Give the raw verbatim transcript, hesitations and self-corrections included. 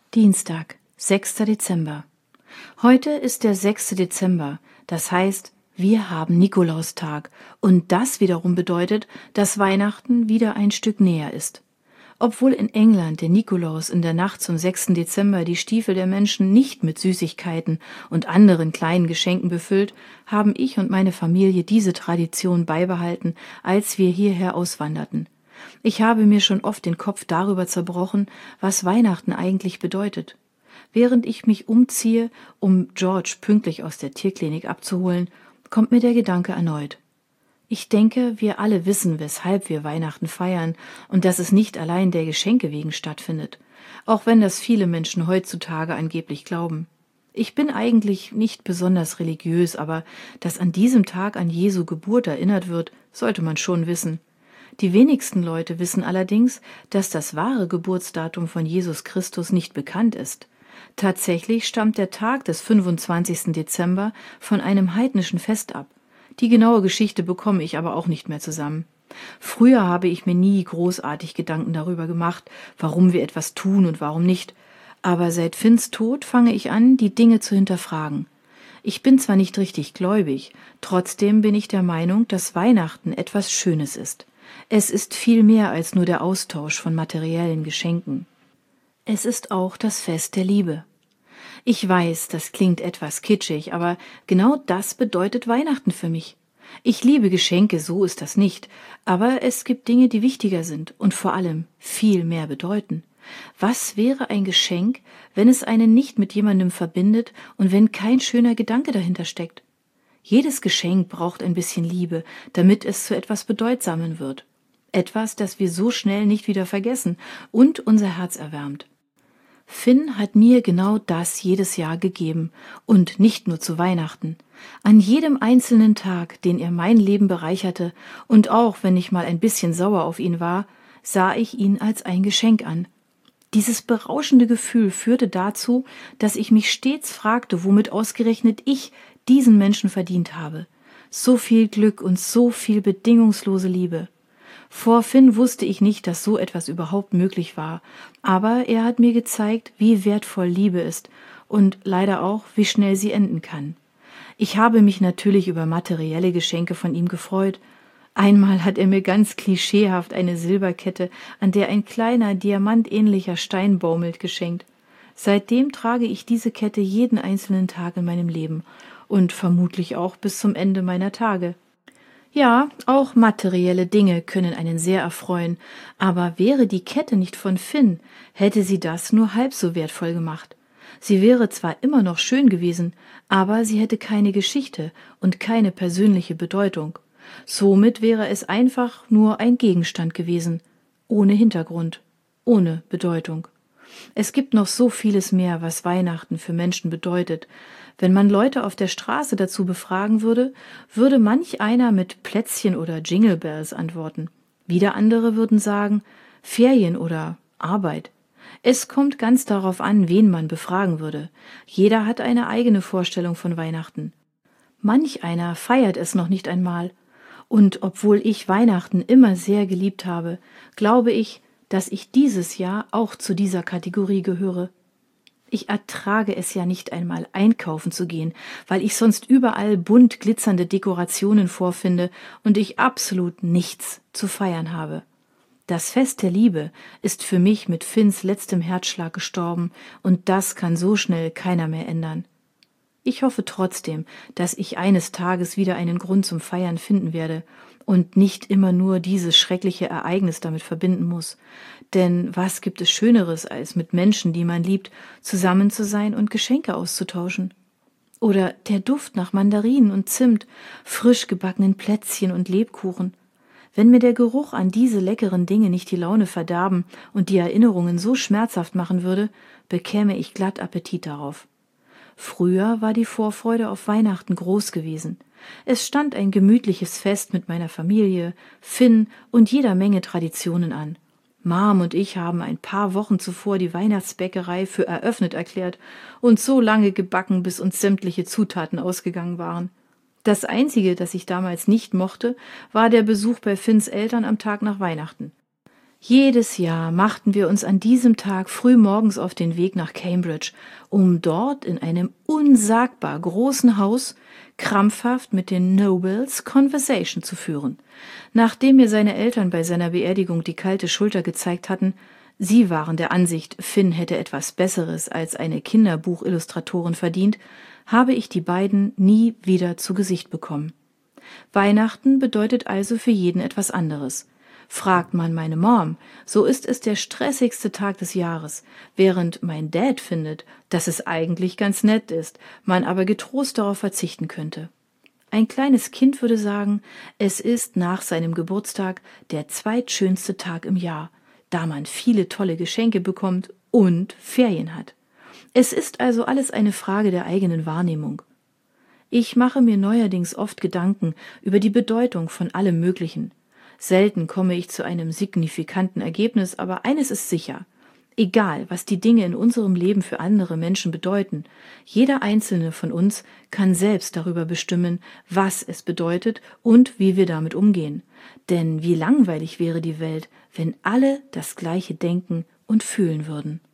Dienstag, sechster Dezember. Heute ist der sechste Dezember, das heißt, wir haben Nikolaustag und das wiederum bedeutet, dass Weihnachten wieder ein Stück näher ist. Obwohl in England der Nikolaus in der Nacht zum sechsten Dezember die Stiefel der Menschen nicht mit Süßigkeiten und anderen kleinen Geschenken befüllt, haben ich und meine Familie diese Tradition beibehalten, als wir hierher auswanderten. Ich habe mir schon oft den Kopf darüber zerbrochen, was Weihnachten eigentlich bedeutet. Während ich mich umziehe, um George pünktlich aus der Tierklinik abzuholen, kommt mir der Gedanke erneut. Ich denke, wir alle wissen, weshalb wir Weihnachten feiern und dass es nicht allein der Geschenke wegen stattfindet, auch wenn das viele Menschen heutzutage angeblich glauben. Ich bin eigentlich nicht besonders religiös, aber dass an diesem Tag an Jesu Geburt erinnert wird, sollte man schon wissen. Die wenigsten Leute wissen allerdings, dass das wahre Geburtsdatum von Jesus Christus nicht bekannt ist. Tatsächlich stammt der Tag des fünfundzwanzigsten Dezember von einem heidnischen Fest ab. Die genaue Geschichte bekomme ich aber auch nicht mehr zusammen. Früher habe ich mir nie großartig Gedanken darüber gemacht, warum wir etwas tun und warum nicht. Aber seit Finns Tod fange ich an, die Dinge zu hinterfragen. Ich bin zwar nicht richtig gläubig, trotzdem bin ich der Meinung, dass Weihnachten etwas Schönes ist. Es ist viel mehr als nur der Austausch von materiellen Geschenken. Es ist auch das Fest der Liebe. Ich weiß, das klingt etwas kitschig, aber genau das bedeutet Weihnachten für mich. Ich liebe Geschenke, so ist das nicht, aber es gibt Dinge, die wichtiger sind und vor allem viel mehr bedeuten. Was wäre ein Geschenk, wenn es einen nicht mit jemandem verbindet und wenn kein schöner Gedanke dahinter steckt? Jedes Geschenk braucht ein bisschen Liebe, damit es zu etwas Bedeutsamem wird. Etwas, das wir so schnell nicht wieder vergessen und unser Herz erwärmt. Finn hat mir genau das jedes Jahr gegeben und nicht nur zu Weihnachten. An jedem einzelnen Tag, den er mein Leben bereicherte und auch wenn ich mal ein bisschen sauer auf ihn war, sah ich ihn als ein Geschenk an. Dieses berauschende Gefühl führte dazu, dass ich mich stets fragte, womit ausgerechnet ich diesen Menschen verdient habe. So viel Glück und so viel bedingungslose Liebe. Vor Finn wusste ich nicht, dass so etwas überhaupt möglich war, aber er hat mir gezeigt, wie wertvoll Liebe ist und leider auch, wie schnell sie enden kann. Ich habe mich natürlich über materielle Geschenke von ihm gefreut. Einmal hat er mir ganz klischeehaft eine Silberkette, an der ein kleiner, diamantähnlicher Stein baumelt, geschenkt. Seitdem trage ich diese Kette jeden einzelnen Tag in meinem Leben und vermutlich auch bis zum Ende meiner Tage. Ja, auch materielle Dinge können einen sehr erfreuen, aber wäre die Kette nicht von Finn, hätte sie das nur halb so wertvoll gemacht. Sie wäre zwar immer noch schön gewesen, aber sie hätte keine Geschichte und keine persönliche Bedeutung. Somit wäre es einfach nur ein Gegenstand gewesen, ohne Hintergrund, ohne Bedeutung. Es gibt noch so vieles mehr, was Weihnachten für Menschen bedeutet. Wenn man Leute auf der Straße dazu befragen würde, würde manch einer mit Plätzchen oder Jingle Bells antworten. Wieder andere würden sagen, Ferien oder Arbeit. Es kommt ganz darauf an, wen man befragen würde. Jeder hat eine eigene Vorstellung von Weihnachten. Manch einer feiert es noch nicht einmal. Und obwohl ich Weihnachten immer sehr geliebt habe, glaube ich, dass ich dieses Jahr auch zu dieser Kategorie gehöre. Ich ertrage es ja nicht einmal, einkaufen zu gehen, weil ich sonst überall bunt glitzernde Dekorationen vorfinde und ich absolut nichts zu feiern habe. Das Fest der Liebe ist für mich mit Finns letztem Herzschlag gestorben und das kann so schnell keiner mehr ändern. Ich hoffe trotzdem, dass ich eines Tages wieder einen Grund zum Feiern finden werde und nicht immer nur dieses schreckliche Ereignis damit verbinden muss. Denn was gibt es Schöneres, als mit Menschen, die man liebt, zusammen zu sein und Geschenke auszutauschen? Oder der Duft nach Mandarinen und Zimt, frisch gebackenen Plätzchen und Lebkuchen. Wenn mir der Geruch an diese leckeren Dinge nicht die Laune verderben und die Erinnerungen so schmerzhaft machen würde, bekäme ich glatt Appetit darauf. Früher war die Vorfreude auf Weihnachten groß gewesen. Es stand ein gemütliches Fest mit meiner Familie, Finn und jeder Menge Traditionen an. Mom und ich haben ein paar Wochen zuvor die Weihnachtsbäckerei für eröffnet erklärt und so lange gebacken, bis uns sämtliche Zutaten ausgegangen waren. Das Einzige, das ich damals nicht mochte, war der Besuch bei Finns Eltern am Tag nach Weihnachten. Jedes Jahr machten wir uns an diesem Tag früh morgens auf den Weg nach Cambridge, um dort in einem unsagbar großen Haus krampfhaft mit den Nobles Conversation zu führen. Nachdem mir seine Eltern bei seiner Beerdigung die kalte Schulter gezeigt hatten, sie waren der Ansicht, Finn hätte etwas Besseres als eine Kinderbuchillustratorin verdient, habe ich die beiden nie wieder zu Gesicht bekommen. Weihnachten bedeutet also für jeden etwas anderes. Fragt man meine Mom, so ist es der stressigste Tag des Jahres, während mein Dad findet, dass es eigentlich ganz nett ist, man aber getrost darauf verzichten könnte. Ein kleines Kind würde sagen, es ist nach seinem Geburtstag der zweitschönste Tag im Jahr, da man viele tolle Geschenke bekommt und Ferien hat. Es ist also alles eine Frage der eigenen Wahrnehmung. Ich mache mir neuerdings oft Gedanken über die Bedeutung von allem Möglichen. Selten komme ich zu einem signifikanten Ergebnis, aber eines ist sicher. Egal, was die Dinge in unserem Leben für andere Menschen bedeuten, jeder einzelne von uns kann selbst darüber bestimmen, was es bedeutet und wie wir damit umgehen. Denn wie langweilig wäre die Welt, wenn alle das Gleiche denken und fühlen würden.